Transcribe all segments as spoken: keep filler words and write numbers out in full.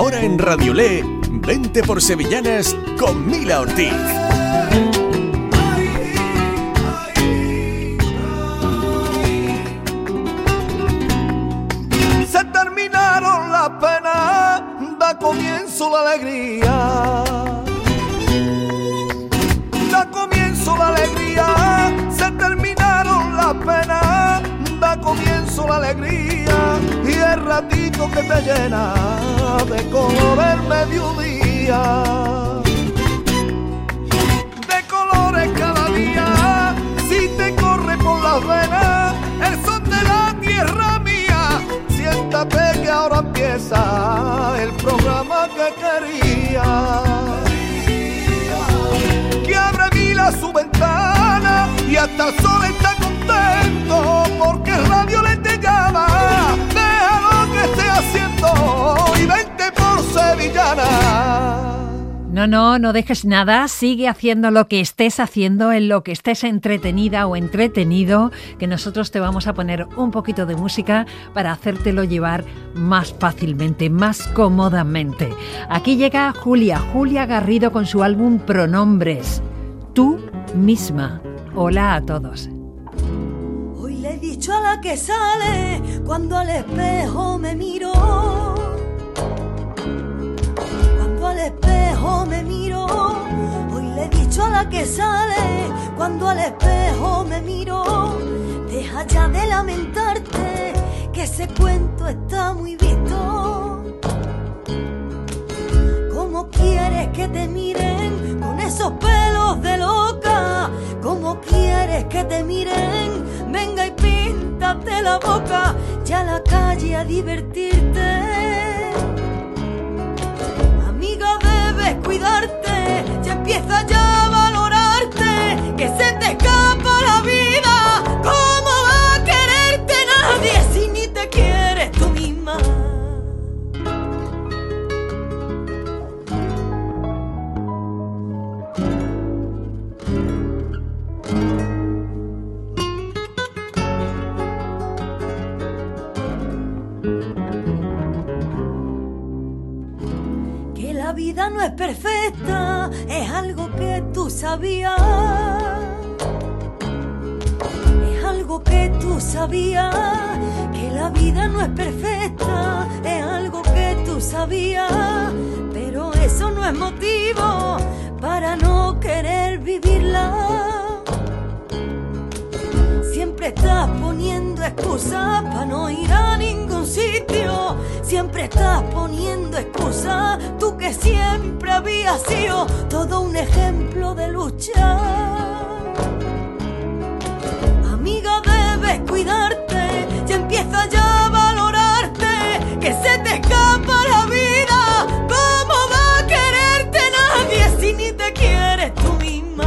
Ahora en Radiolé, vente por Sevillanas con Mila Ortiz. Se terminaron las penas, da comienzo la alegría. Da comienzo la alegría, se terminaron las penas, da comienzo la alegría y el ratito que te llena de color el mediodía. De colores cada día, si te corre por las venas el sol de la tierra mía, siéntate que ahora empieza el programa que quería. Que abre Mila su ventana y hasta el sol está contento porque el radio le te llama. Deja lo que esté haciendo y vente por Sevillana. No, no, no dejes nada, sigue haciendo lo que estés haciendo, en lo que estés entretenida o entretenido, que nosotros te vamos a poner un poquito de música para hacértelo llevar más fácilmente, más cómodamente. Aquí llega Julia, Julia Garrido con su álbum Pronombres. Tú misma. Hola a todos. Hoy le he dicho a la que sale cuando al espejo me miro. Al espejo me miro, hoy le he dicho a la que sale, cuando al espejo me miro, deja ya de lamentarte, que ese cuento está muy visto. ¿Cómo quieres que te miren con esos pelos de loca? ¿Cómo quieres que te miren? Venga y píntate la boca, ya a la calle a divertirte. Debes cuidarte, ya empieza ya a valorarte, que se te escapa la vida. ¿Cómo va a quererte nadie si ni te quieres tú misma? La vida no es perfecta, es algo que tú sabías. Es algo que tú sabías, que la vida no es perfecta, es algo que tú sabías. Pero eso no es motivo para no querer vivirla. Siempre estás poniendo excusas para no ir a ningún sitio. Siempre estás poniendo excusas, tú que siempre habías sido todo un ejemplo de lucha. Amiga, debes cuidarte, ya empieza ya a valorarte, que se te escapa la vida. ¿Cómo va a quererte nadie si ni te quieres tú misma?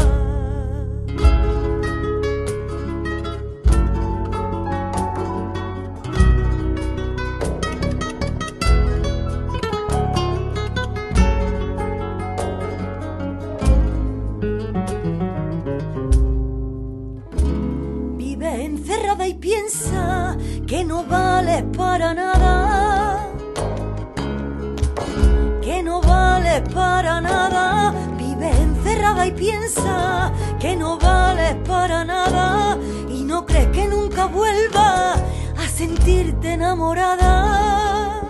Y piensa que no vales para nada, que no vales para nada. Vive encerrada y piensa que no vales para nada y no crees que nunca vuelva a sentirte enamorada.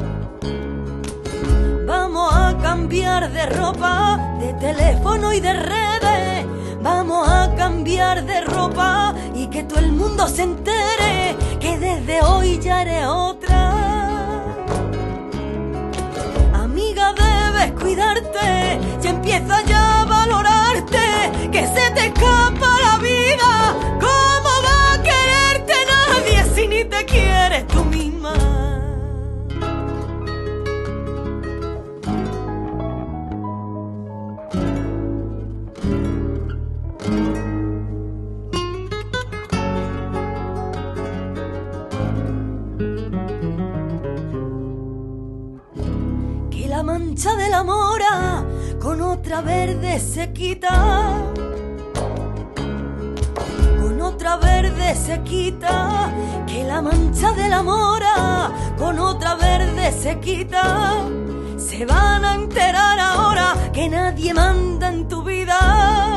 Vamos a cambiar de ropa, de teléfono y de redes. Vamos a cambiar de ropa y que todo el mundo se entere que desde hoy ya eres otra. Amiga, debes cuidarte, ya empieza ya a valorarte, que se te escapa la vida. ¿Cómo va a quererte nadie si ni te quieres tú misma? La mancha de la mora con otra verde se quita, con otra verde se quita, que la mancha de la mora con otra verde se quita. nadie manda en tu vida.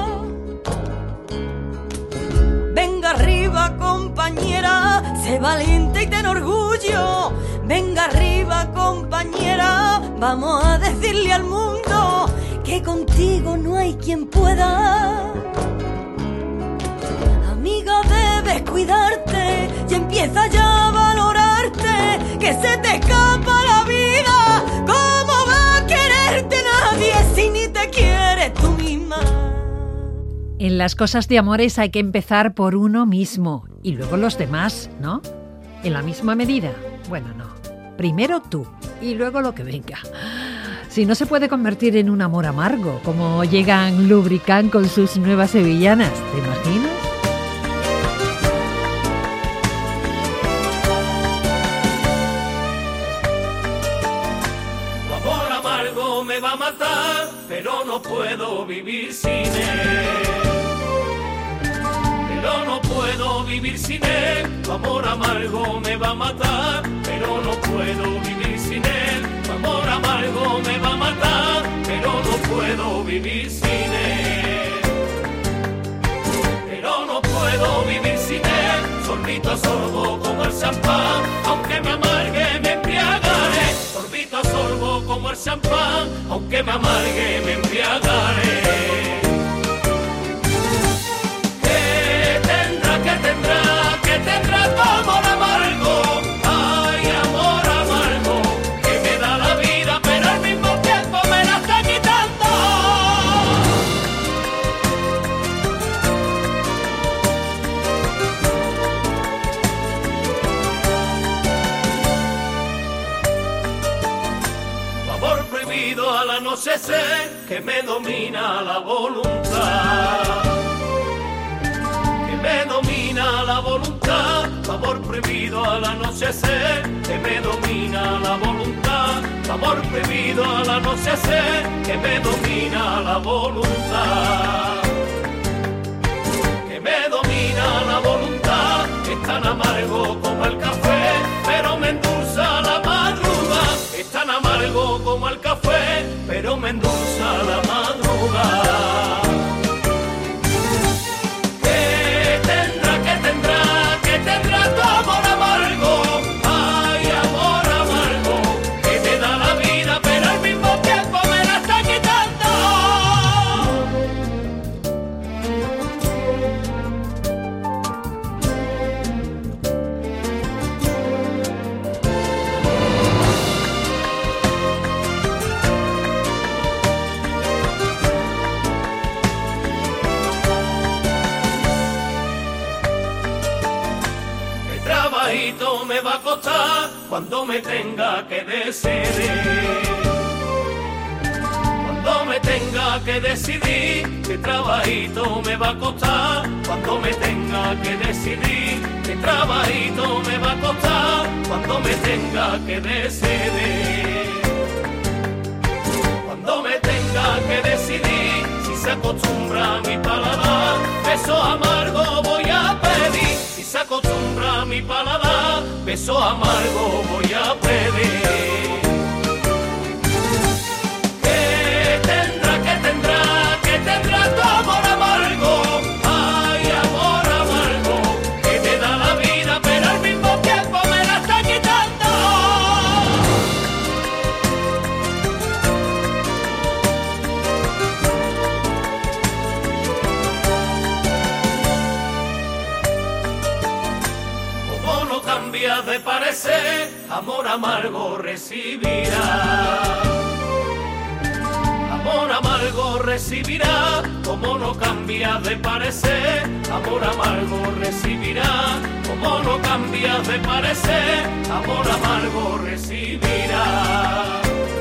Venga arriba, compañera, sé valiente y ten orgullo. Venga arriba, compañera, vamos a decirle al mundo que contigo no hay quien pueda. Amiga, debes cuidarte y empieza ya a valorarte, que se te escapa la vida. ¿Cómo va a quererte nadie si ni te quieres tú misma? En las cosas de amores hay que empezar por uno mismo y luego los demás, ¿no? ¿En la misma medida? Bueno, no. Primero tú y luego lo que venga. Si no, se puede convertir en un amor amargo, como llegan Lubricant con sus nuevas sevillanas. ¿Te imaginas? Tu amor amargo me va a matar, pero no puedo vivir sin él. Pero no puedo vivir sin él. Tu amor amargo me va a matar, pero no puedo vivir sin él. Tu amor amargo me va a matar, pero no puedo vivir sin él. Pero no puedo vivir sin él. Sorbito a sorbo como el champán, aunque me amargue me embriagaré. Sorbito a sorbo como el champán, aunque me amargue me embriagaré. Que tendrá, que tendrá tu amor amargo, ay amor amargo, que me da la vida pero al mismo tiempo me la está quitando. Tu amor prohibido al anochecer, que me domina la voluntad. Me domina la voluntad, tu amor prohibido al anochecer, que me domina la voluntad, tu amor prohibido al anochecer, que me domina la voluntad, que me domina la voluntad, es tan amargo como el café, pero me endulza la madrugada, es tan amargo como el café, pero me endulza la madrugada. Tendrá tu amor amargo, ay amor amargo, que me da la vida pero al mismo tiempo me la está quitando. Me va a costar cuando me tenga que decidir, cuando me tenga que decidir, qué trabajito me va a costar, cuando me tenga que decidir, qué trabajito me va a costar, cuando me tenga que decidir, cuando me tenga que decidir, si se acostumbra a mi paladar, beso amargo voy a pedir. Si se acostumbra a mi paladar, beso amargo voy a pedir. ¿Qué tendrá, qué tendrá, qué tendrá tu amor amargo? Ay, amor amargo, que me da la vida, pero al mismo tiempo me la está quitando. Cambias de parecer, amor amargo recibirá. Amor amargo recibirá, como no cambias de parecer, amor amargo recibirá, como no cambias de parecer, amor amargo recibirá.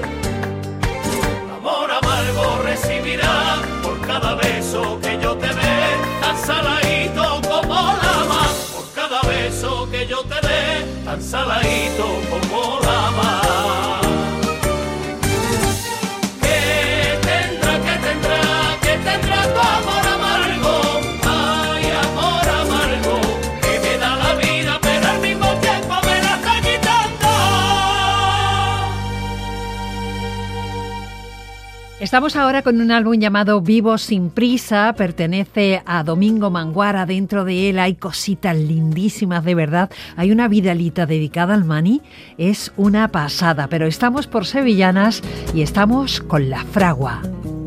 Amor amargo recibirá, por cada beso que yo te dé, tan saladito como la mar. Cada beso que yo te dé, tan saladito como la mar. ¿Qué tendrá, qué tendrá, qué tendrá tu amor amargo? Ay, amor amargo, que me da la vida, pero al mismo tiempo me la está quitando. Estamos ahora con un álbum llamado Vivo sin prisa, pertenece a Domingo Manguara. Dentro de él hay cositas lindísimas, de verdad. Hay una vidalita dedicada al Mani, es una pasada. Pero estamos por Sevillanas y estamos con La Fragua.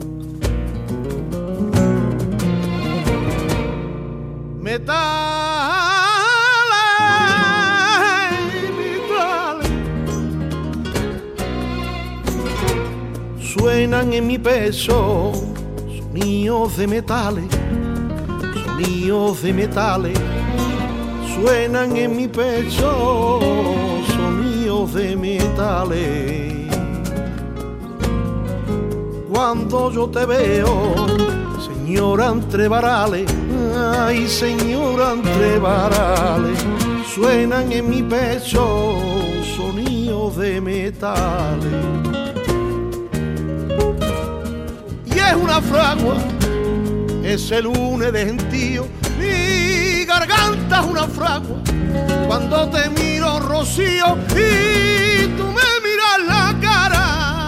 Suenan en mi pecho sonidos de metales, sonidos de metales. Suenan en mi pecho sonidos de metales. Cuando yo te veo, señora entre varales, ay señora entre varales, suenan en mi pecho sonidos de metales. Es una fragua, ese lunes de gentío, mi garganta es una fragua, cuando te miro rocío y tú me miras la cara.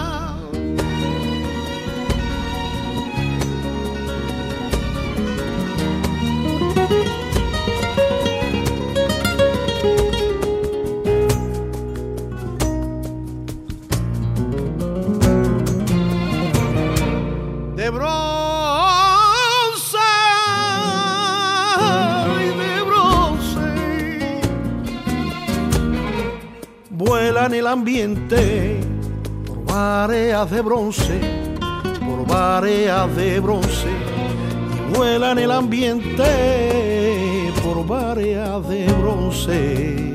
De bronce, de bronce, vuela en el ambiente por mareas de bronce, por mareas de bronce, y vuela en el ambiente por mareas de bronce.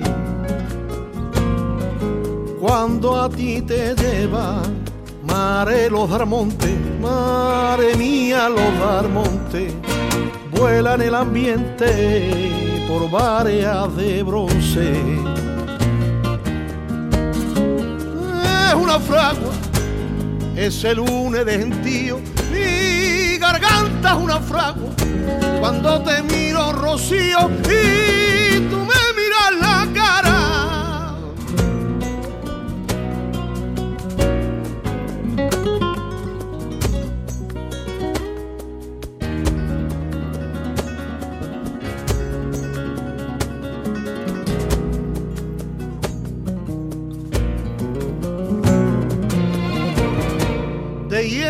Cuando a ti te llevan mare los Darmonte, mare mía los Darmonte, vuela en el ambiente por mareas de bronce. Es una fragua, ese lunes de gentío, mi garganta es una fragua, cuando te miro rocío y tú me miras la cara. De hierro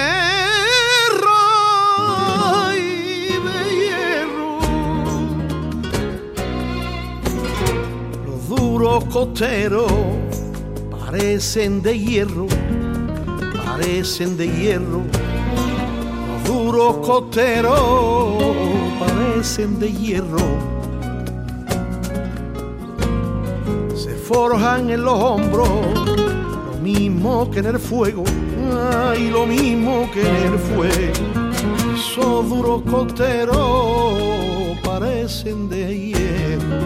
y de hierro, los duros costeros parecen de hierro, parecen de hierro, los duros costeros parecen de hierro, se forjan en los hombros, lo mismo que en el fuego. Ay, lo mismo que en el fuego, esos duros costeros parecen de hierro.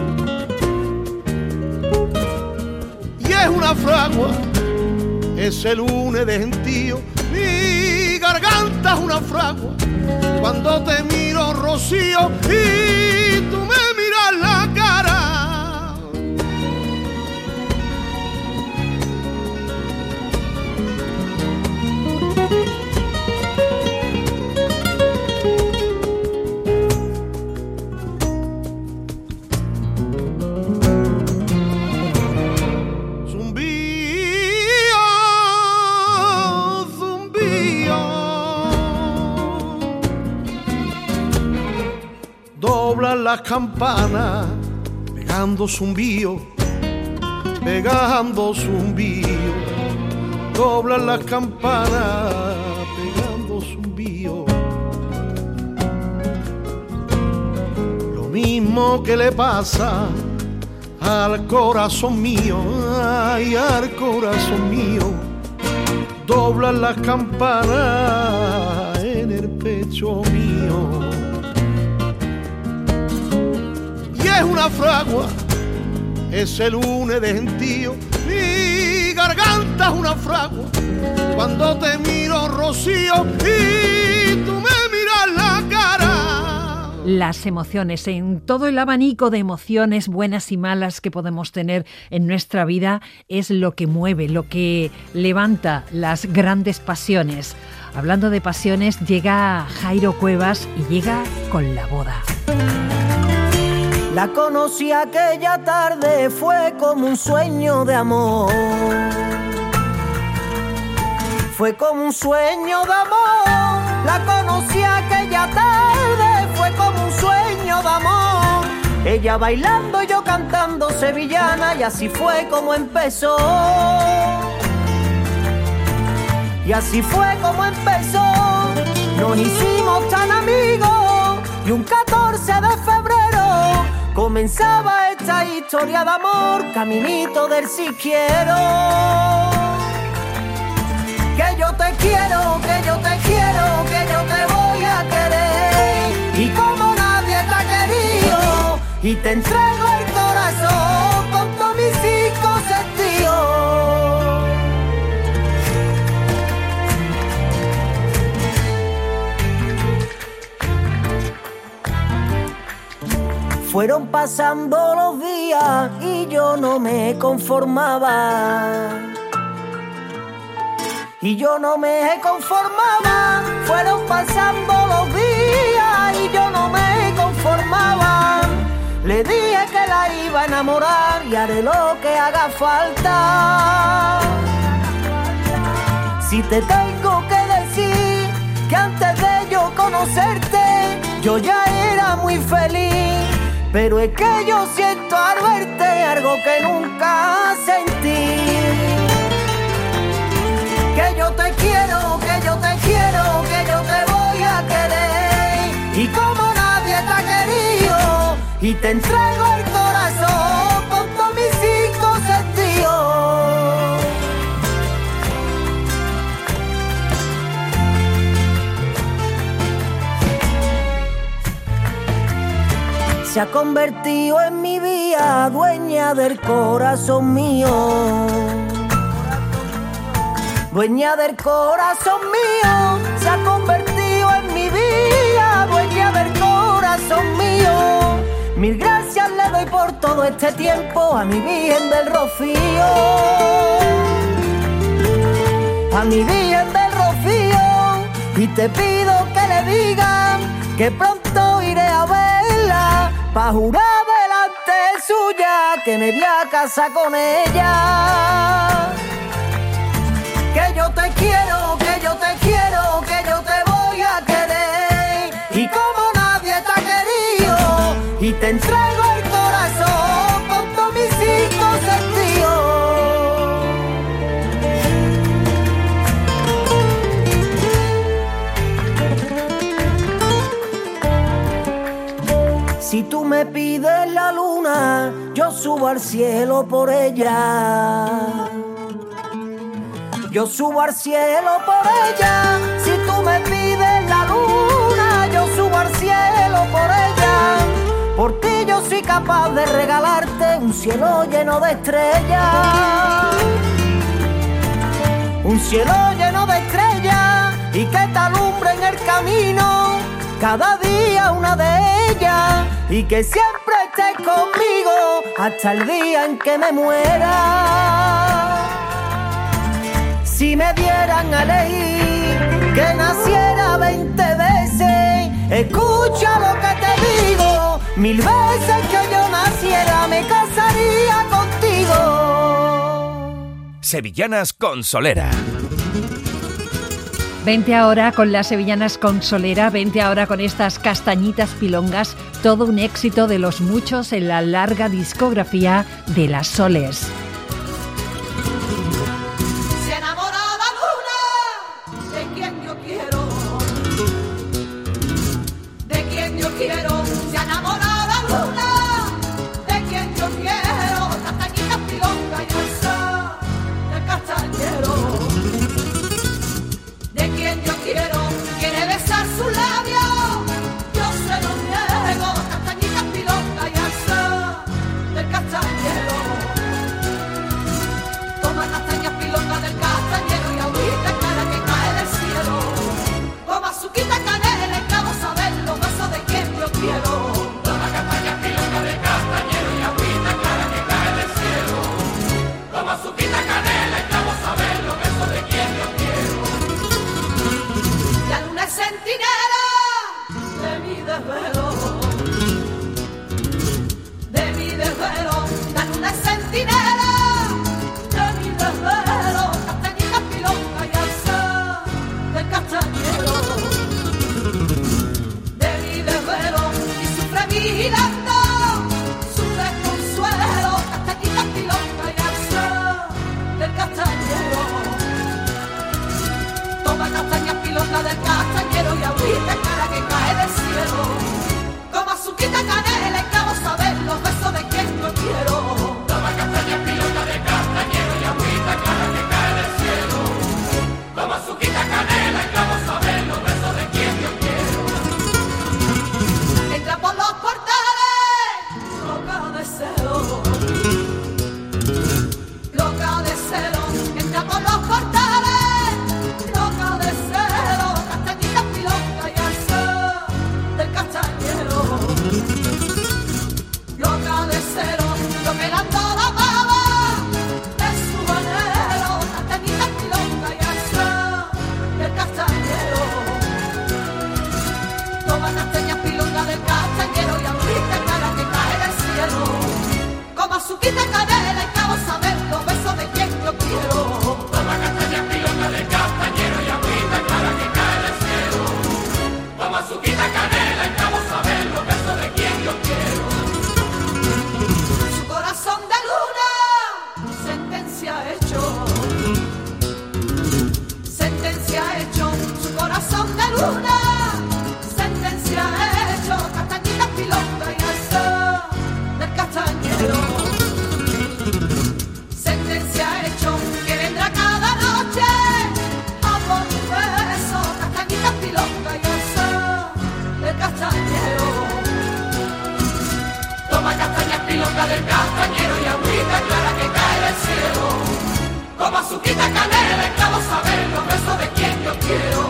Y es una fragua, ese lunes de gentío, mi garganta es una fragua, cuando te miro rocío y tú me miras la cara. Doblan las campanas, pegando zumbío, pegando zumbío. Doblan las campanas, pegando zumbío. Lo mismo que le pasa al corazón mío, ay, al corazón mío. Doblan las campanas en el pecho mío. Es una fragua, ese lunes de gentío, mi garganta es una fragua, cuando te miro rocío y tú me miras la cara. las emociones, en todo el abanico de emociones buenas y malas que podemos tener en nuestra vida, es lo que mueve, lo que levanta las grandes pasiones. Hablando de pasiones, llega Jairo Cuevas y llega con La boda. La conocí aquella tarde, fue como un sueño de amor. Fue como un sueño de amor. La conocí aquella tarde, fue como un sueño de amor. Ella bailando, yo cantando sevillana, y así fue como empezó. Y así fue como empezó. Nos hicimos tan amigos y un catorce de febrero comenzaba esta historia de amor, caminito del si quiero. Que yo te quiero, que yo te quiero, que yo te voy a querer. Y como nadie te ha querido, y te entrego el corazón con todos mis cinco sentidos. Fueron pasando los días y yo no me conformaba. Y yo no me conformaba. Fueron pasando los días y yo no me conformaba. Le dije que la iba a enamorar y haré lo que haga falta. Si te tengo que decir que antes de yo conocerte yo ya era muy feliz. Pero es que yo siento al verte algo que nunca sentí. Que yo te quiero, que yo te quiero, que yo te voy a querer. Y como nadie te ha querido, y te entrego el corazón con todos mis cinco sentidos. Se ha convertido en mi vida, dueña del corazón mío. Dueña del corazón mío, se ha convertido en mi vida, dueña del corazón mío. Mil gracias le doy por todo este tiempo a mi Virgen del Rocío. A mi Virgen del Rocío, y te pido que le digan que pronto iré a verla, pa' jurar delante suya que me voy a casar con ella. Que yo te quiero, que yo te quiero, que yo te voy a querer. Y como nadie te ha querido, y te entrego el corazón con todos mis cinco sentidos. Si tú me pides la luna, yo subo al cielo por ella. Yo subo al cielo por ella. Si tú me pides la luna, yo subo al cielo por ella. Por ti yo soy capaz de regalarte un cielo lleno de estrellas. Un cielo lleno de estrellas y que te alumbre en el camino cada día una de ellas, y que siempre estés conmigo hasta el día en que me muera. Si me dieran a elegir que naciera veinte veces, escucha lo que te digo, mil veces que yo naciera me casaría contigo. Sevillanas con Solera. Vente ahora con las sevillanas con Solera, vente ahora con estas castañitas pilongas, todo un éxito de los muchos en la larga discografía de las Soles. Se enamoró la luna de quien yo quiero, de quien yo quiero, se enamoró la luna de quien yo quiero, castañitas pilongas y alza de castañero. Yo quiero, quiere besar sus labios, yo se lo niego, castañitas pilongas y alza del castañero. pilonga del castañero y agüita clara que cae del cielo. Como azuquita, canela y clavo, saber los besos de quien yo quiero. Toma castaña, pilonga de castañero y agüita clara que cae del cielo. Como azuquita, canela y clavo, saber los besos de quien yo quiero. Entra por los portales, loca de celo. Loca de celo, entra por los portales, loca de celo. Castañita, pilonga y alza del castañero. Loca de celo, lo que la toda baba de su anhelo. Castañita, pilonga y alza del castañero. Toma castaña, pilonga del castañero y agüita clara que cae del cielo. Como azuquita, canela y clavo, saber los besos de quien yo quiero. Toma castaña, pilonga de castañero y agüita clara que cae del cielo. Como azuquita, canela y clavo, saber los besos de quien yo quiero. Su corazón de luna, sentencia hecho. Sentencia hecho, su corazón de luna, sentencia hecho. Castañita, pilonga y alza del castañero. Sentencia hecho, que vendrá cada noche a por un beso. Castañita, pilonga y alza del castañero. Toma castaña, pilonga del castañero y agüita clara que cae del cielo. Como azuquita, canela y clavo, saber los besos de quien yo quiero.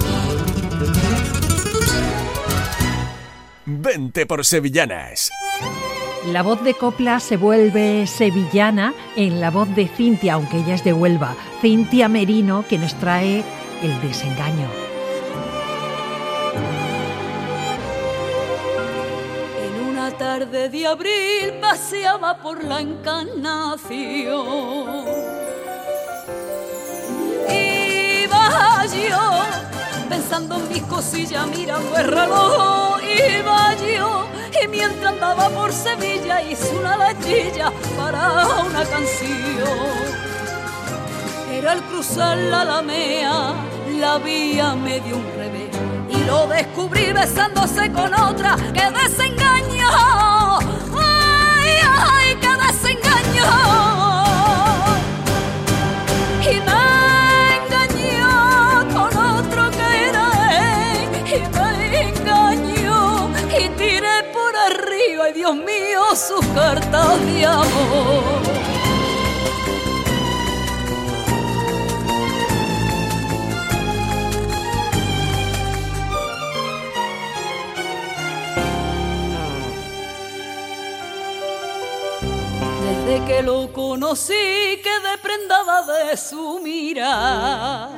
Vente por Sevillanas. La voz de copla se vuelve sevillana en la voz de Cintia, aunque ella es de Huelva. Cintia Merino, que nos trae El desengaño. En una tarde de abril paseaba por la Encarnación. Iba yo pensando en mis cosillas, mirando el reloj. Iba yo y mientras andaba por Sevilla hice una letrilla para una canción. Pero al cruzar la Alameda la vía me dio un revés y lo descubrí besándose con otra. ¡Qué desengaño! ¡Ay, ay, qué desengaño! Y me engañó con otro que era él, y me engañó y tiré por arriba, ay Dios mío, sus cartas de amor. Desde que lo conocí quedé prendada de su mirar.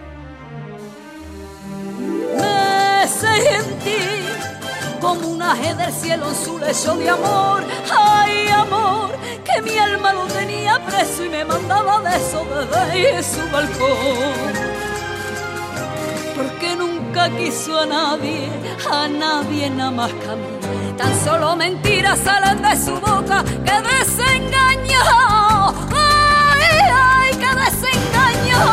Me sentí como un aje del cielo en su lecho de amor. Ay, amor, que mi alma lo tenía preso y me mandaba besos desde su balcón. Porque nunca quiso a nadie, a nadie nada más que a mí. Tan solo mentiras salen de su boca. ¡Qué desengaño! ¡Ay, ay, qué desengaño!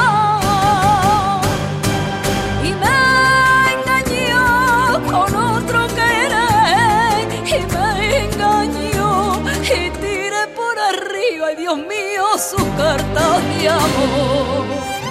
Y me engañó con otro que era él, y me engañó y tiré por arriba, ay Dios mío, sus cartas de amor.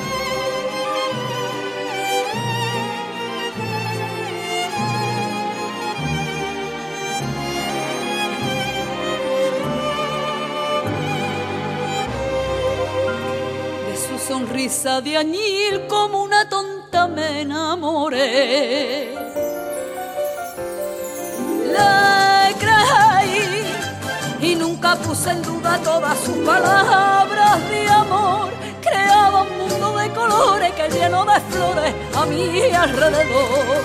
Sonrisa de añil como una tonta me enamoré. Le creí y nunca puse en duda todas sus palabras de amor. Creaba un mundo de colores que lleno de flores a mi alrededor.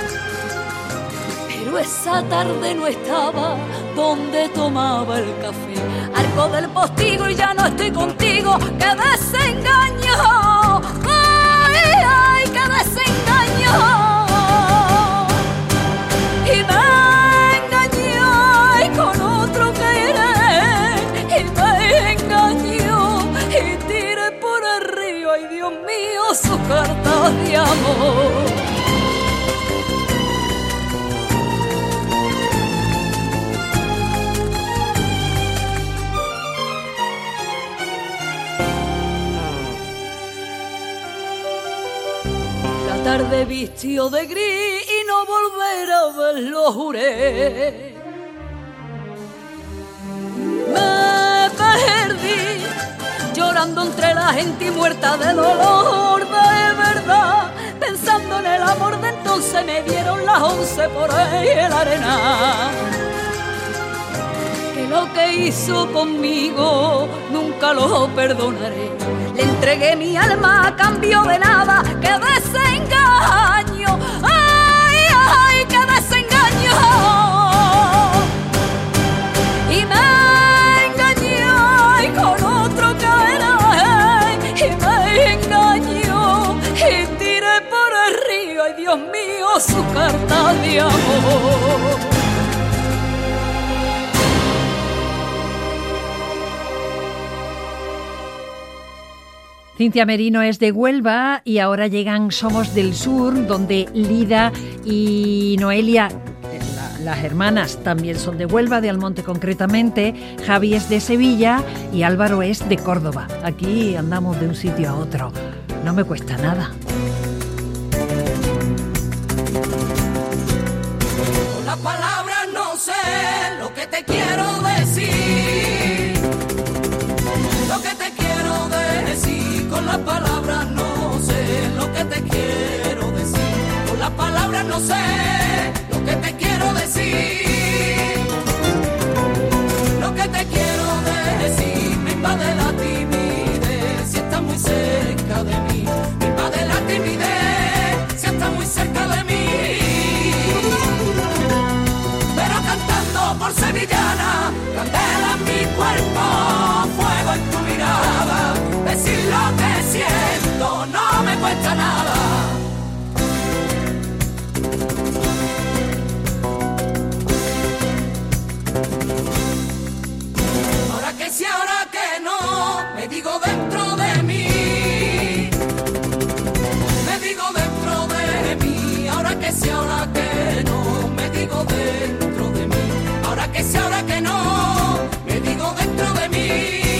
Pero esa tarde no estaba donde tomaba el café. Arco del postigo y ya no estoy contigo. ¡Qué desengaño! ¡Ay, ay, qué desengaño! Y me engañó y con otro que era él, y me engañó y tiré por arriba, ay Dios mío, sus cartas de amor. La tarde vistió de gris y no volver a verlo juré. Me perdí llorando entre la gente y muerta de dolor de verdad, pensando en el amor de entonces. Me dieron las once por ahí en la arena, que lo que hizo conmigo nunca lo perdonaré. Le entregué mi alma a cambio de nada, que desengaño, ay, ay, que desengaño. Y me engañó y con otro caerá, y me engañó y tiré por el río, ay Dios mío, su carta de amor. Cintia Merino es de Huelva y ahora llegan Somos del Sur, donde Lida y Noelia, la, las hermanas, también son de Huelva, de Almonte concretamente. Javi es de Sevilla y Álvaro es de Córdoba. Aquí andamos de un sitio a otro. No me cuesta nada. Con las palabras no sé lo que te quiero decir, lo que te quiero decir. Con las palabras no sé lo que te quiero decir. Con las palabras no sé lo que te quiero decir. Lo que te quiero decir me invade la timidez si estás muy cerca de mí. Me invade la timidez si estás muy cerca de mí. Pero cantando por sevillana, candela en mi cuerpo, fuego en tu mirada. Decir lo que siento no me cuesta nada. Ahora que sí, ahora que no, me digo dentro de mí. Me digo dentro de mí. Ahora que sí, ahora que no, me digo dentro de mí. Ahora que sí, ahora que no, me digo dentro de mí.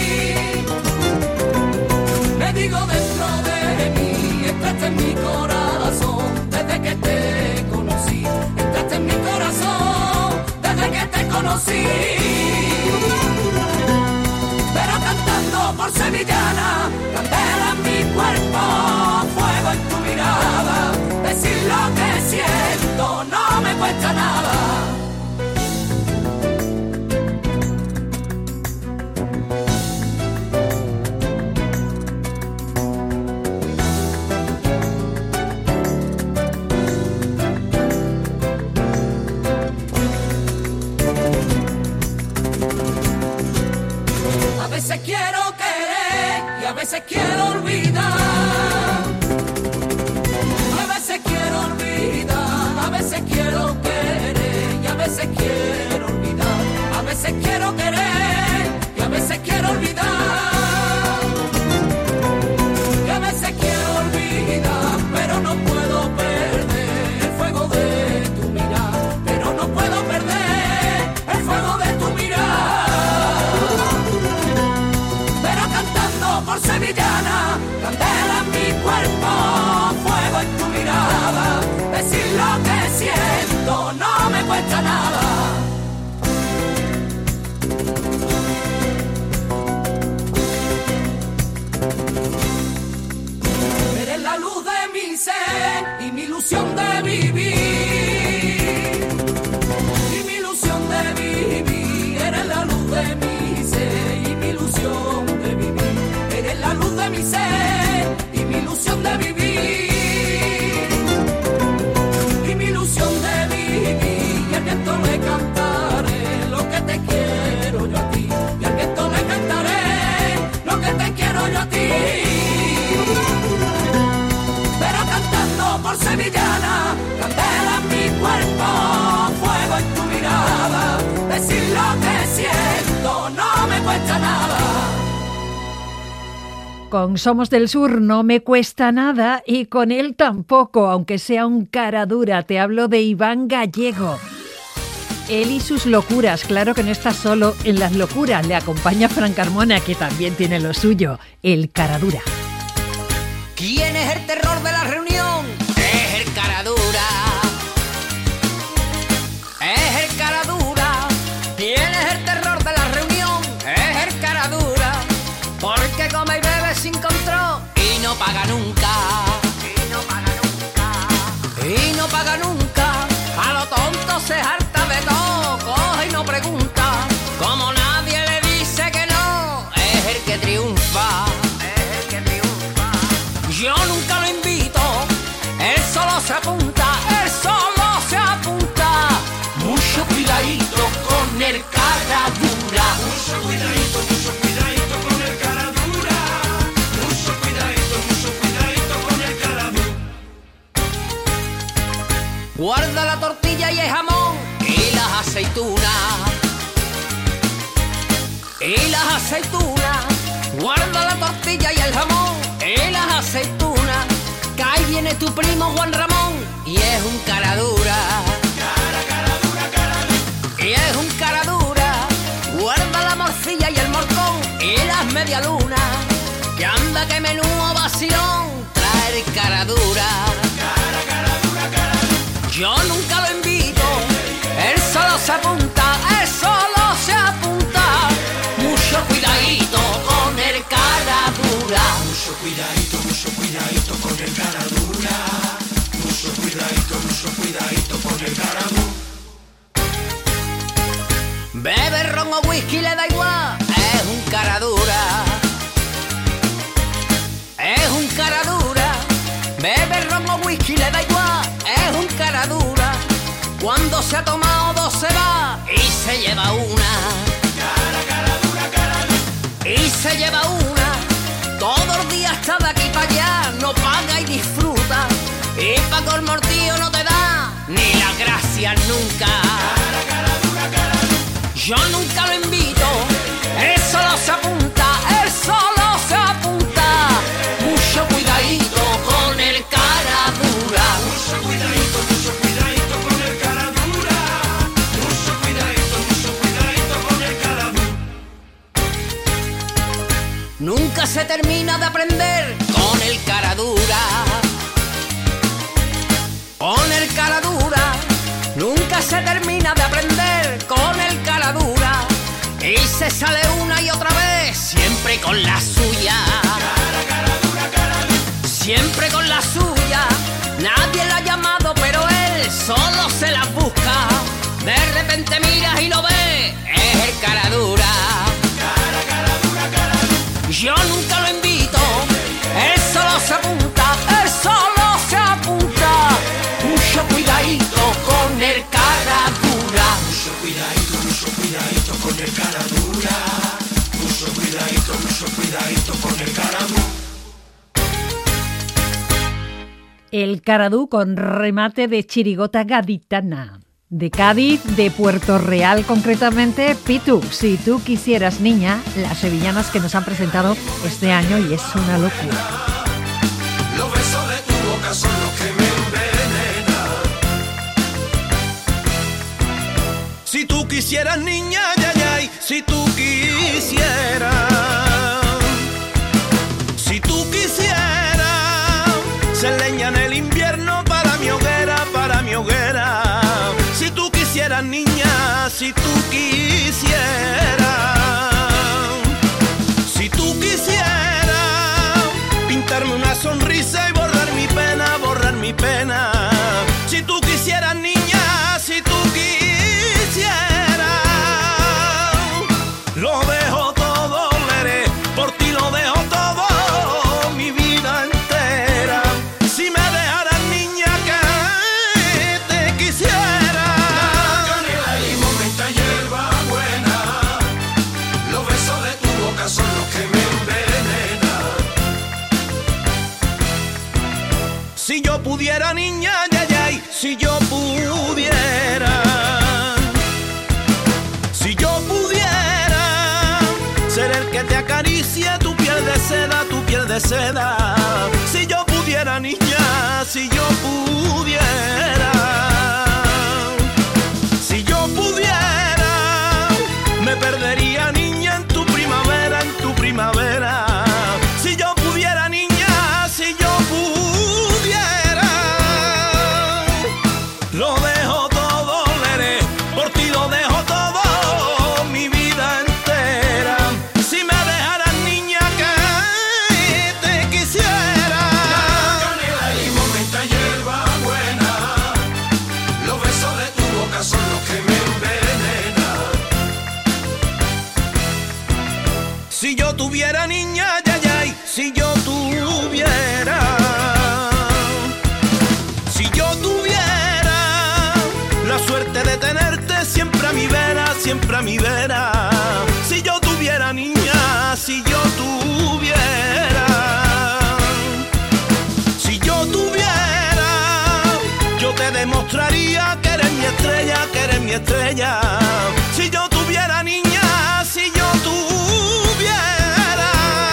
Digo dentro de mí, entraste en mi corazón desde que te conocí. Entraste en mi corazón desde que te conocí. Pero cantando por sevillana, candela en mi cuerpo, fuego en tu mirada. Decir lo que siento no me cuesta nada. A veces quiero querer y a veces quiero olvidar. A veces quiero olvidar, a veces quiero querer y a veces quiero olvidar. A veces quiero querer y a veces quiero olvidar. Y a veces quiero olvidar, pero no puedo perder el fuego de tu mirar. Pero no puedo perder el fuego de tu mirar. Por sevillana, candela en mi cuerpo, fuego en tu mirada. Decir lo que siento no me cuesta nada. Eres la luz de mi ser y mi ilusión de vivir. Y mi ilusión de vivir. Eres la luz de mi ser y mi ilusión de vivir. Eres la luz de mi ser y mi ilusión de vivir. Y mi ilusión de vivir. Y al viento le cantaré lo que te quiero yo a ti. Y al viento le cantaré lo que te quiero yo a ti. Pero cantando por sevillana, candela en mi cuerpo, fuego en tu mirada. Decir lo que siento no me cuesta nada. Con Somos del Sur no me cuesta nada y con él tampoco, aunque sea un cara dura. Te hablo de Iván Gallego. Él y sus locuras, claro que no está solo en las locuras, le acompaña Fran Carmona, que también tiene lo suyo, el cara dura. ¿Quién es el terror de la reunión? Es el cara dura. Es el cara dura. ¿Quién es el terror de la reunión? Es el cara dura. Porque come y bebe sin control y no paga nunca. Y no paga nunca. Y no paga nunca. A lo tonto se harta de todo. Coge y no pregunta. Como nadie le dice que no, es el que triunfa. Yo nunca lo invito, él solo se apunta, él solo se apunta. Mucho cuidadito con el cara dura. Mucho cuidadito, mucho cuidadito con el cara dura. Mucho cuidadito, mucho cuidadito con el cara dura. Guarda la tortilla y el jamón y las aceitunas. Y las aceitunas. Guarda la tortilla y el jamón y las aceitunas, que ahí viene tu primo Juan Ramón y es un cara dura. Cara, cara dura, cara dura. Y es un cara dura. Guarda la morcilla y el morcón y las medialunas, que anda que menudo vacilón trae cara dura. Cara, cara dura, cara dura. Yo nunca lo invito, él solo se apunta, él solo se apunta. Mucho cuidadito con el cara dura. Mucho cuidadito, mucho cuidadito con el cara dura. Mucho cuidadito, mucho cuidadito con el cara dura. Bebe ron o whisky le da igual, es un cara dura. Es un cara dura. Bebe ron o whisky le da igual, es un cara dura. Cuando se ha tomado dos se va y se lleva una. Cara, cara dura, cara dura. Y se lleva una. Todos los días está de aquí para allá, no paga y disfruta. Y pa' colmo el tío no te da ni las gracias nunca. Cara, cara dura, cara dura. Yo nunca lo invito, él solo se apunta, él solo se apunta. Mucho cuidadito con el cara dura. Mucho cuidadito, mucho cuidadito con el cara dura. Mucho cuidadito, mucho cuidadito con el cara dura. Nunca se termina de aprender con el cara dura. Con el cara dura. Nunca se termina de aprender con el cara dura. Y se sale una y otra vez, siempre con la suya. Cara, cara dura, cara dura. Siempre con la suya. Nadie lo ha llamado, pero él solo se la busca. De repente miras y lo ves, es el cara dura. Cara, cara dura, cara dura. Yo nunca lo invito, él solo se apunta, él solo se apunta. Mucho cuidadito con el cara dura. Mucho cuidadito, mucho cuidadito con el cara dura. Mucho cuidadito, mucho cuidadito con el cara dura. El caradú con remate de chirigota gaditana. De Cádiz, de Puerto Real concretamente, Pitu, si tú quisieras niña, las sevillanas que nos han presentado este año y es una locura. Los besos de tu boca son los que me envenenan. Si tú quisieras niña, ya, ya, si tú quisieras. Si tú quisieras ser leña en el invierno para mi hoguera, para mi hoguera. Si tú quisieras niña, si tú quisieras. Si tú quisieras pintarme una sonrisa y borrar mi pena, borrar mi pena. Si tú quisieras niña, si tú quisieras. Lo dejo todo, veré, por ti lo dejo todo, mi vida entera. Si me dejaras niña que te quisiera. Canela y momenta hierba buena. Los besos de tu boca son los que me envenenan. Si yo pudiera niña, ya, ya, si yo pudiera. Si yo pudiera ser el que te acaricia tu piel de seda, tu piel piel de seda. Si yo pudiera, niña, si yo pudiera, si yo pudiera, me perdería, niña, en tu primavera, en tu primavera. Si yo pudiera, niña, si yo pudiera, lo dejo todo, leré, por ti lo dejo todo, mi vida entera. Si me dejaras, niña, que te quisiera. La canela y momenta hierba buena, los besos de tu boca son los que me envenenan. Si yo tuviera, niña, ya, ya, si yo tuviera, si yo tuviera la suerte de tenerte siempre a mi vera, siempre a mi vera. Si yo tuviera, niña, si yo tuviera, si yo tuviera, yo te demostraría que eres mi estrella, que eres mi estrella. Si yo tuviera, niña, si yo tuviera,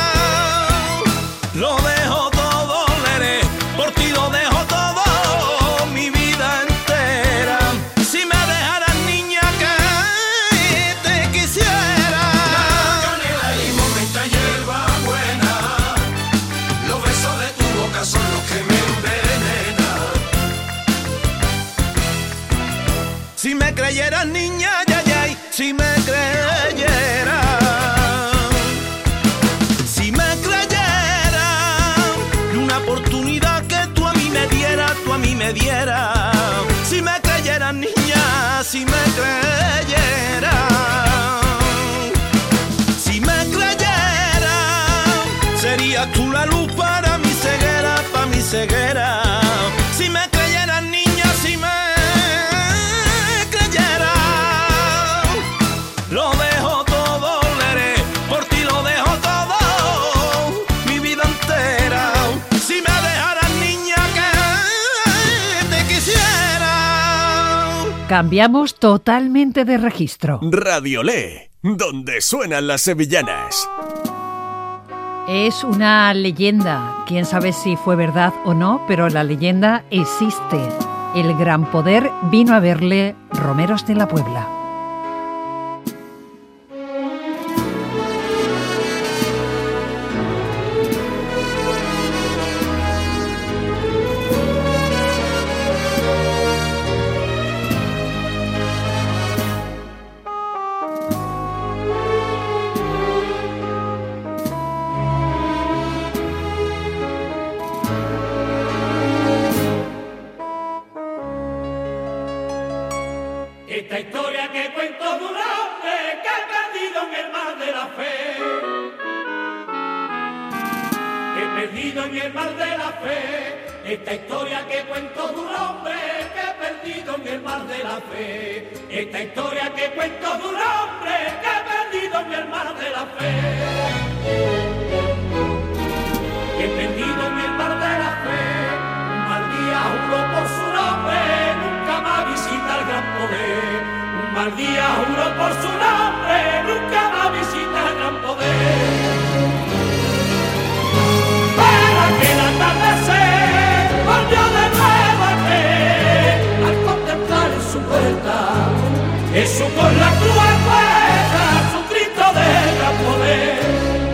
lo dejo todo, leré, por ti lo dejo todo, mi vida entera. Si me dejaras, niña, que te quisiera. La canela y momenta hierba buena, los besos de tu boca son los que me envenenan. Si me creyeras, niña, ya, ya, si me creyeras, si me creyeras, y una oportunidad que tú a mí me dieras, tú a mí me dieras. Si me creyeras, niña, si me creyeras, si me creyeras, serías tú la luz para mi ceguera, para mi ceguera. Si me creyeras, niña, si me creyeras, lo dejo todo, leré, por ti lo dejo todo, mi vida entera. Si me dejaras, niña, que te quisiera. Cambiamos totalmente de registro. Radiolé, donde suenan las sevillanas. Es una leyenda, quién sabe si fue verdad o no, pero la leyenda existe. El gran poder vino a verle Romeros de la Puebla. Esta historia que cuento de un hombre que ha perdido en el mar de la fe, que he perdido en el mar de la fe. Esta historia que cuento de un hombre que he perdido en el mar de la fe. Esta historia que cuento de un hombre que he perdido en el mar de la fe. Que he perdido en el mar de la fe. Un mal día juro por su nombre, nunca más visita el gran poder. Un mal día juro por su nombre, nunca más visita el gran poder. Para que el atardecer volvió de nuevo a ver, al contemplar en su puerta Jesús con la cruz puesta, su Cristo de gran poder.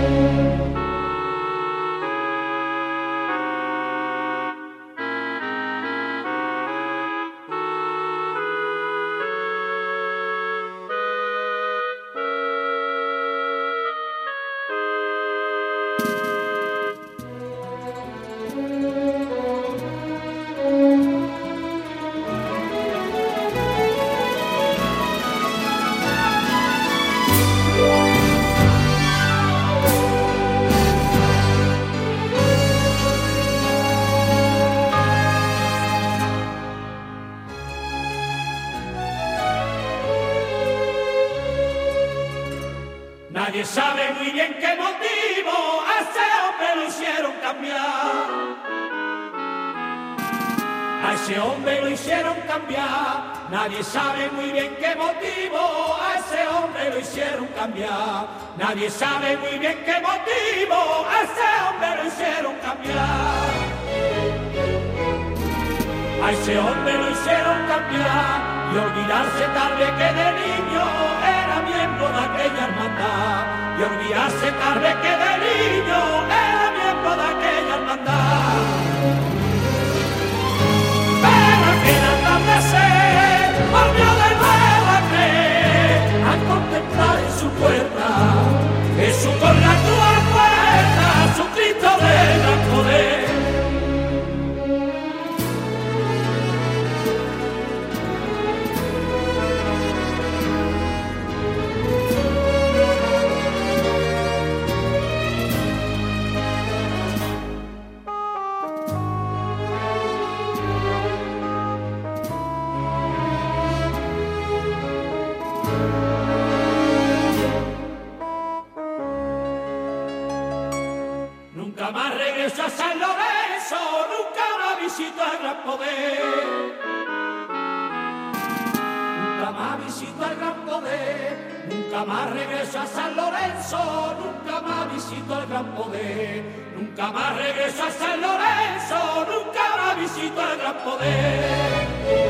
Nadie sabe muy bien qué motivo a ese hombre lo hicieron cambiar. A ese hombre lo hicieron cambiar. Nadie sabe muy bien qué motivo a ese hombre lo hicieron cambiar. Nadie sabe muy bien qué motivo a ese hombre lo hicieron cambiar. A ese hombre lo hicieron cambiar y olvidarse tarde que de niño era miembro de aquella hermandad. Y olvidarse tarde que de niño era miembro de aquella hermandad. Pero aquel atardecer volvió de nuevo a creer, a contemplar en su puerta Jesús con la cruz puerta, su Cristo de gran poder. Nunca más regreso a San Lorenzo, nunca más visito al gran poder. Nunca más visito al gran poder, nunca más regreso a San Lorenzo, nunca más visito al gran poder. Nunca más regreso a San Lorenzo, nunca más visito al gran poder.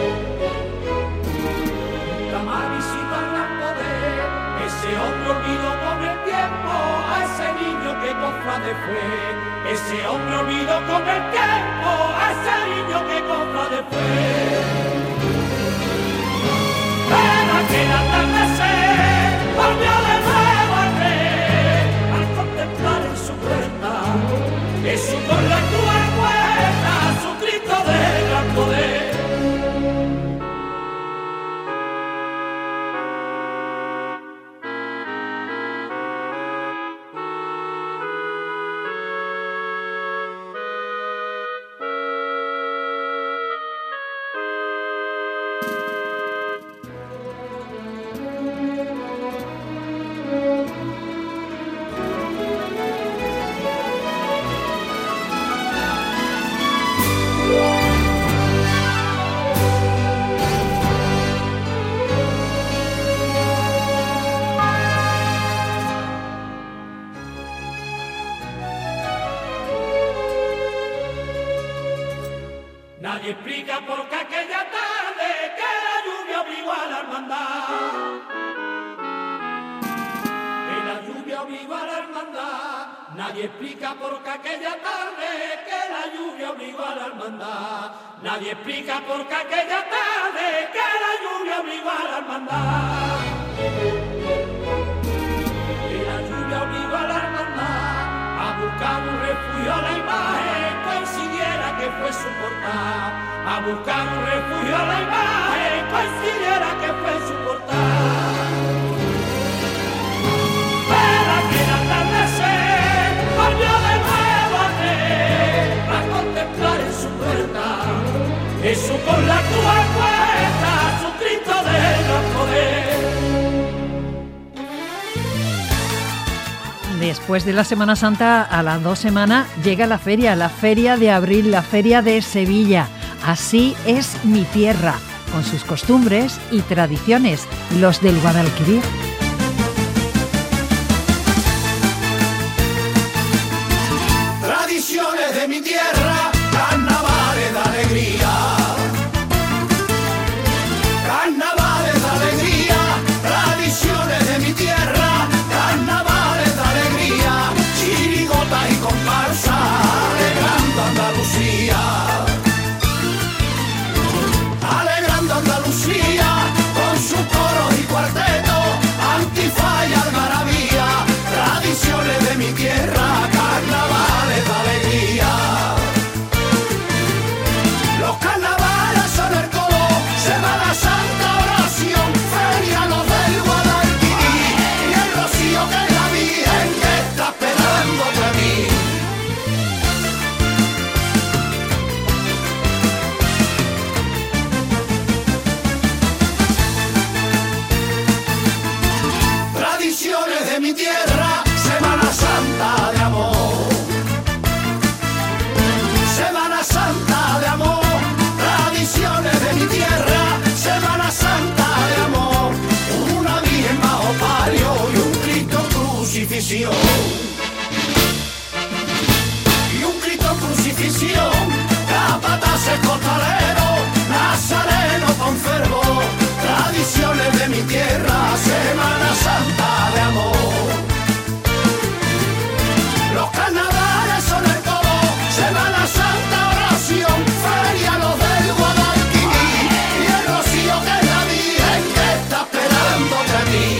Nunca más visito al gran poder, ese hombre olvido con el tiempo a ese niño que cofrade fue. Ese hombre olvido con el tiempo a ese niño que cofrade fue. Pero aquel atardecer volvió de nuevo a creer, al contemplar en su puerta Jesús con la cruz puerta, su Cristo de gran poder. Nadie explica por qué aquella tarde que la lluvia obligó a la hermandad. Que la lluvia obligó a la hermandad. Nadie explica por qué aquella tarde que la lluvia obligó a la hermandad. Nadie explica por qué aquella tarde que la lluvia obligó a la hermandad. Que la lluvia obligó a la hermandad a buscar un refugio a la imagen, coincidiera que fue su portal. A buscar un refugio a la imagen, coincidiera que fue su portal. Pero aquel atardecer volvió de nuevo a creer, a contemplar en su puerta Jesús con la cruz puesta, su Cristo de gran poder. Después de la Semana Santa, a las dos semanas, llega la feria, la feria de abril, la feria de Sevilla. Así es mi tierra, con sus costumbres y tradiciones, los del Guadalquivir. Tradiciones de mi tierra, carnavales de alegría. Carnavales de alegría, tradiciones de mi tierra, carnavales de alegría, chirigotas y comparsa, alegrando Andalucía. Alegrando Andalucía, con sus coros y cuartetos, antifa y algarabía, tradiciones de mi tierra, carnavales de alegría. Los carnavales son el coro, Semana Santa, oración, feria, los del Guadalquivir, y el rocío que es la Virgen que está esperando por mí. Tradiciones de mi tierra, Semana Santa de amor. Semana Santa de amor, ilusión. Y un Cristo en crucifixión, capataces costaleros, nazareno con fervor, tradiciones de mi tierra, Semana Santa de amor. Los carnavales son el todo, Semana Santa oración, feria los del Guadalquivir, y el rocío que es la Virgen que está esperándote a ti.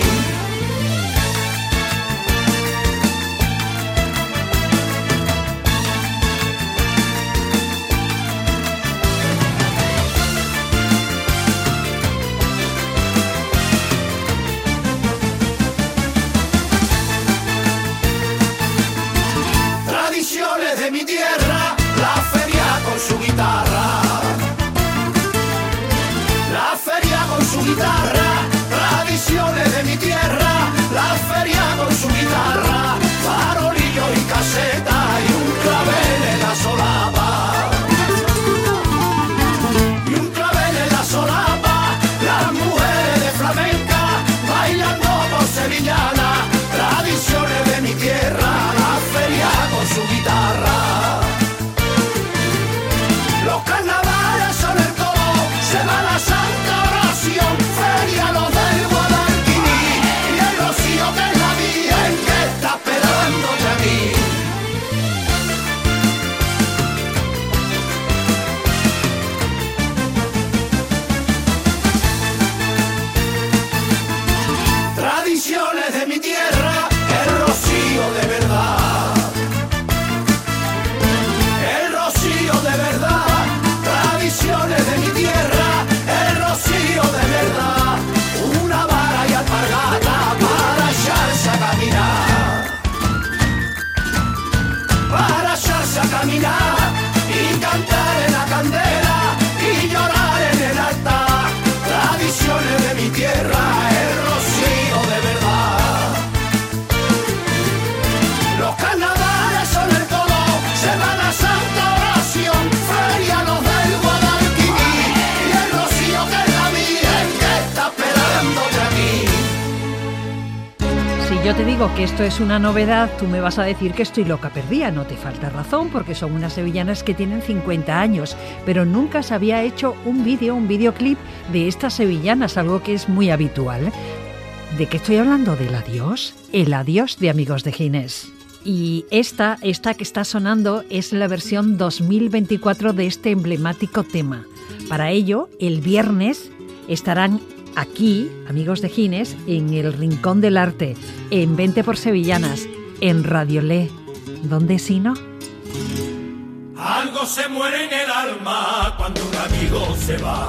De mi tierra, la feria con su guitarra, la feria con su guitarra, tradiciones de mi tierra, la feria con su guitarra, farolillo y caseta y un clavel en la solapa, y un clavel en la solapa, las mujeres de flamenca bailando por sevillana, tradiciones de mi tierra, la feria con su guitarra. Los carnavales son el todo, Semana Santa oración, feria los del Guadalquivir, y el rocío que es la Virgen que está esperándote a ti. Tradiciones de mi tierra, el rocío de verdad, el rocío de verdad, tradiciones de mi tierra, el rocío de verdad, una vara y alpargata para echarse a caminar, para echarse a caminar y cantar en la candela y llorar en el altar, tradiciones de mi tierra, el rocío de verdad. Los carnavales son el todo, Semana Santa oración, feria los del Guadalquivir, y el rocío que es la Virgen que está esperándote aquí. Si yo te digo que esto es una novedad, tú me vas a decir que estoy loca perdida. No te falta razón, porque son unas sevillanas que tienen cincuenta años, pero nunca se había hecho un vídeo, un videoclip de estas sevillanas, algo que es muy habitual. ¿De qué estoy hablando? ¿Del adiós? El adiós de Amigos de Ginés. Y esta, esta que está sonando es la versión dos mil veinticuatro de este emblemático tema. Para ello, el viernes estarán aquí, Amigos de Ginés, en el Rincón del Arte, en Vente por Sevillanas, en Radio Le. ¿Dónde si no? Algo se muere en el alma cuando un amigo se va.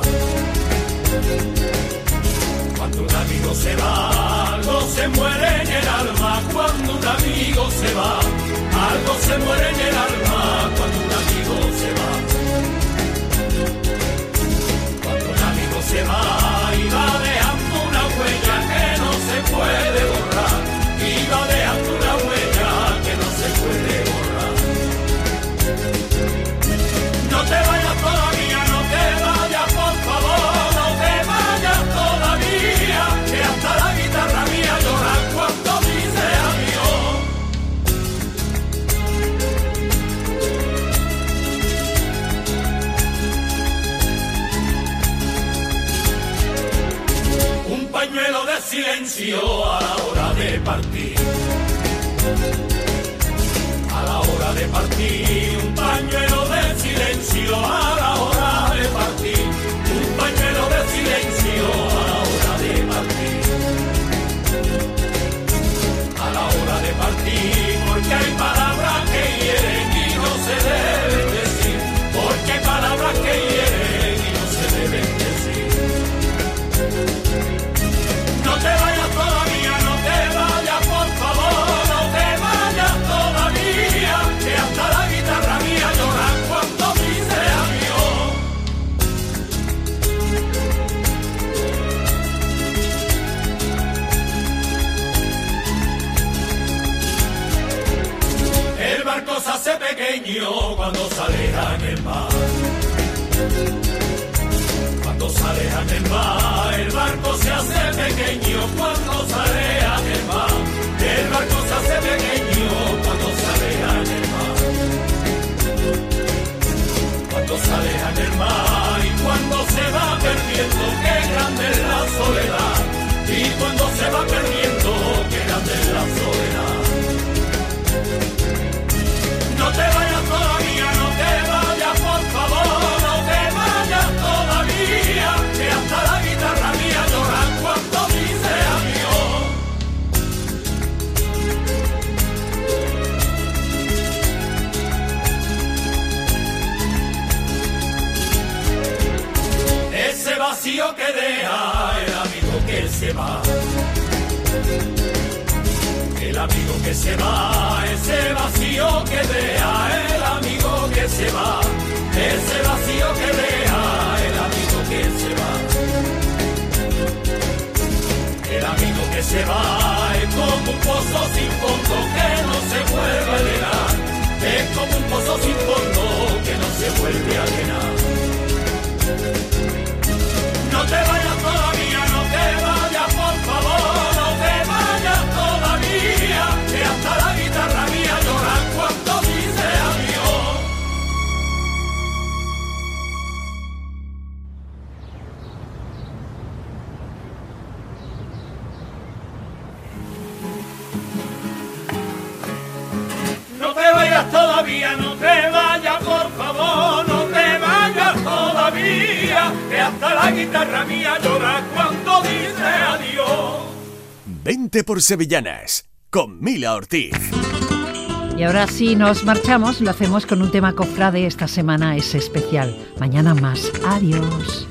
Cuando un amigo se va, algo se muere en el alma. Cuando un amigo se va, algo se muere en el alma. Cuando un amigo se va, cuando un amigo se va, y va dejando una huella que no se puede borrar. Y va dejando una huella que no se puede borrar. No te vayas todavía, no te vayas, por favor, no te vayas todavía, que hasta la guitarra mía llora cuando dice adiós. Un pañuelo de silencio a la hora de partir. A la hora de partir, un pañuelo de silencio a la hora de partir, un pañuelo de silencio a la hora de partir, a la hora de partir, porque hay palabras que hieren y no se deben decir, porque hay palabras que hieren y no se deben decir. No te vayas todavía, no te vayas, por favor, no te vayas todavía, que hasta la guitarra mía llora cuando dice adiós. El barco se hace pequeño cuando se aleja en el mar. Cuando se aleja en el mar, el barco se hace pequeño cuando se aleja en el mar. El barco se hace pequeño del mar. Y cuando se va perdiendo, qué grande es la soledad. Y cuando se va perdiendo, qué grande es la soledad. No te vayas todavía, no te vayas, por favor, no te vayas todavía, que hasta la guitarra mía llora cuando dice adiós. Ese vacío que deja el amigo que se va, el amigo que se va, ese vacío que deja el amigo que se va, ese vacío que deja el amigo que se va. El amigo que se va es como un pozo sin fondo que no se vuelve a llenar, es como un pozo sin fondo que no se vuelve a llenar. No te vayas todavía, no te vayas, por favor, no te vayas todavía, que hasta la guitarra mía llora cuando dice adiós. No te vayas todavía, no te vayas, por favor, no te vayas todavía, que hasta la guitarra mía llora cuando dice adiós. Vente por Sevillanas, con Mila Ortiz. Y ahora sí nos marchamos, lo hacemos con un tema cofrade. Esta semana es especial. Mañana más. Adiós.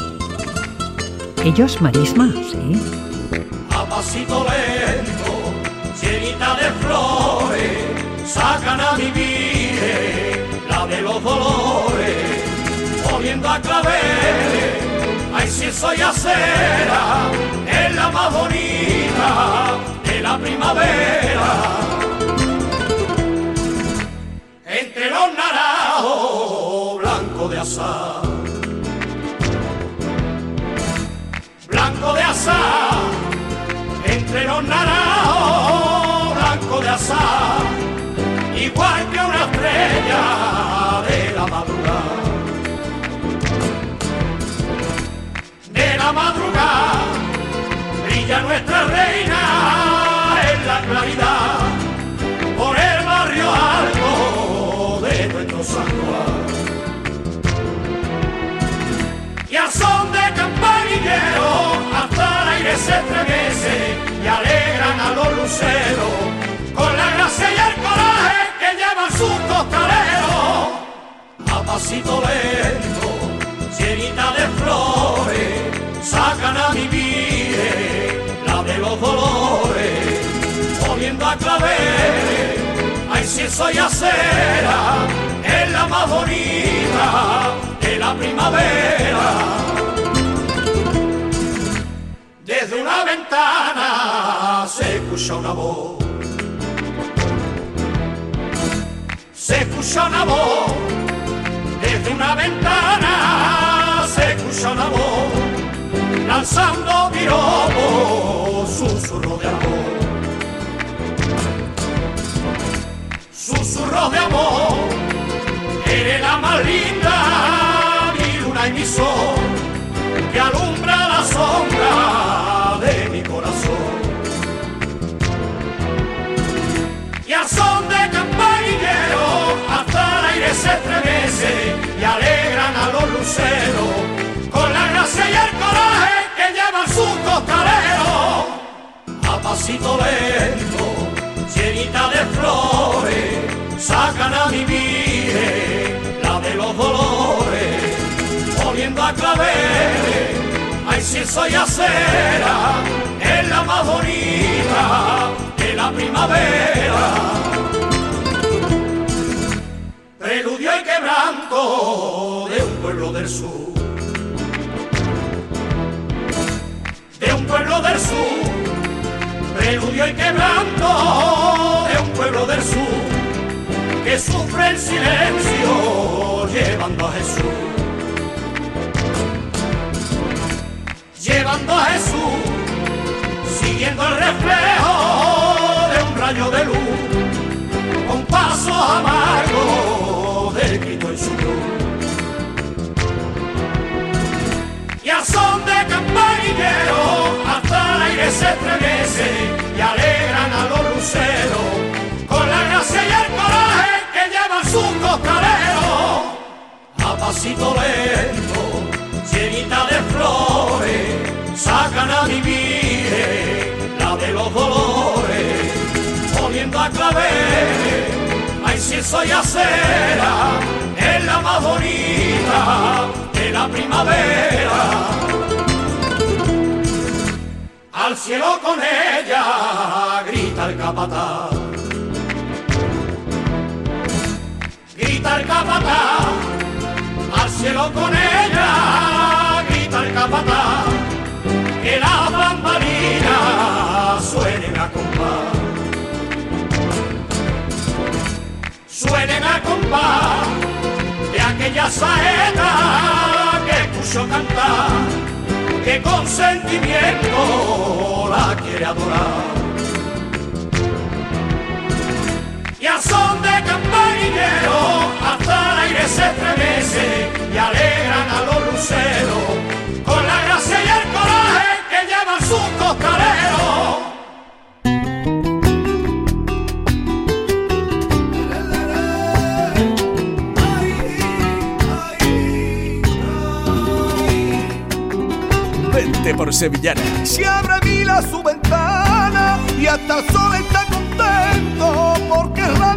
Ellos marisma, ¿sí? A pasito lento, llenita de flores, sacan a mi vida la de los dolores, volviendo a claveles. Ay, si soy acera, es la más bonita de la primavera. Entre los naranjos blanco de azar, blanco de azar, entre los naranjos blanco de azar, igual que una estrella de la madrugada, de la madrugada, brilla nuestra reina en la claridad, por el barrio alto de nuestro San Juan. Y a son de campanillero hasta el aire se estremece y alegran a los luceros con la gracia y el coraje que llevan sus costaleros. A pasito lento, llenita de flores, sacan a mi vida la de los dolores, volviendo a claveles. Ay, si soy acera, es la más bonita de la primavera. Desde una ventana se escucha una voz, se escucha una voz, desde una ventana se escucha una voz, lanzando piropos, susurro de amor, susurro de amor, eres la más linda, mi luna y mi sol, que alumbra la sombra de mi corazón. Y a son de campanillero hasta el aire se estremece y alegran a los luceros con la gracia y el coraje que llevan sus costaleros. A pasito lento, llenita de flores, sacan a mi vida la de los dolores, volviendo a claveles. Ay, si soy acera, es la más bonita de la primavera. Preludio y quebranto de un pueblo del sur, de un pueblo del sur, preludio y quebranto de un pueblo del sur, que sufre el silencio llevando a Jesús, llevando a Jesús, siguiendo el reflejo de un rayo de luz, con pasos amargos de Cristo en su cruz. lucero, con la gracia y el coraje que llevan sus costaleros. A pasito lento, llenita de flores, sacan a vivir la de los dolores, poniendo a claveles, a incienso y a cera, es la más bonita de la primavera. Al cielo con ella grita el capataz, grita el capataz, al cielo con ella grita el capataz, que las bambalinas suenen a compás, suenen a compás de aquella saeta que escuchó cantar, que con sentimiento la quiere adorar. Y a son de campanillero hasta el aire se estremece y alegran a los luceros con la gracia y el coraje que llevan sus costaleros. Vente por Sevillana. Si abre mila su ventana y hasta el sol está contento porque es la